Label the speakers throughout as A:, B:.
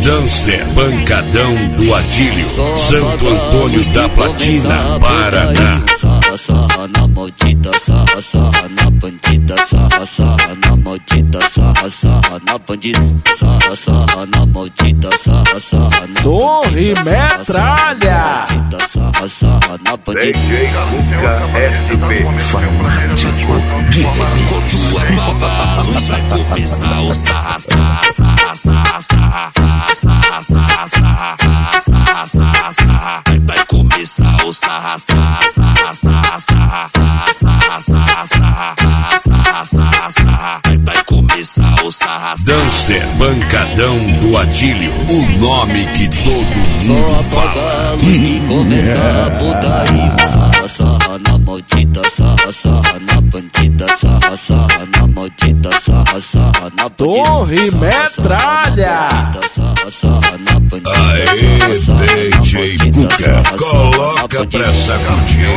A: Danster, pancadão do Adílio, Santo Antônio da Platina, Paraná.
B: Sarra, sarra na maldita, sarra, sarra na bandida, sarra, sarra na maldita, sarra, sarra na bandida, sarra, sarra na maldita, sarra, sarra na
C: Torre Metralha,
B: sarra, sarra na bandida.
D: DJ Cuca SP,
E: fanático de remix.
F: Apaga a luz, vai começar o sarra, sarra, sarra, sarra, sarra, sarra, sarra, sarra, sarra, sarra, sarra. Vai começar o sarra, sarra, sarra, sarra, sarra, sarra, sarra, sarra, sarra, sarra. Vai começar o sarra, sarra.
A: Danster, pancadão do Adílio, o nome que todo
B: Só
A: mundo
B: apaga
A: fala.
B: a luz que começa a putaria. Sarra, sarra na maldita, sarra, sarra na bandida, sarra, sarra na maldita, sarra, sarra na bandida.
C: Torre Metralha,
B: sarra, sarra na bandida.
A: Aê, DJ Cuca, coloca pra sacudir.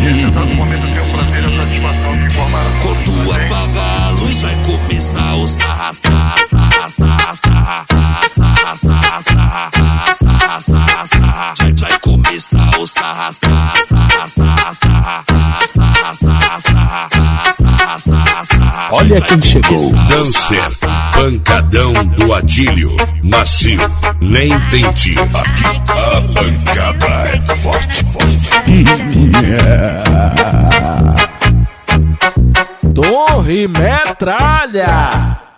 F: Quando apagar a luz, vai começar o sarra, sarra, sarra, sarra, sarra, sarra, sarra, sarra, sarra, sarra, sarra. Vai começar o sarra, sarra, sarra, sarra, sarra, sarra, sarra, sarra, sarra, sarra.
E: Olha quem chegou.
A: Danster, pancadão do Adílio, macio, nem tente. Aqui a pancada é forte, forte.
C: Torre Metralha.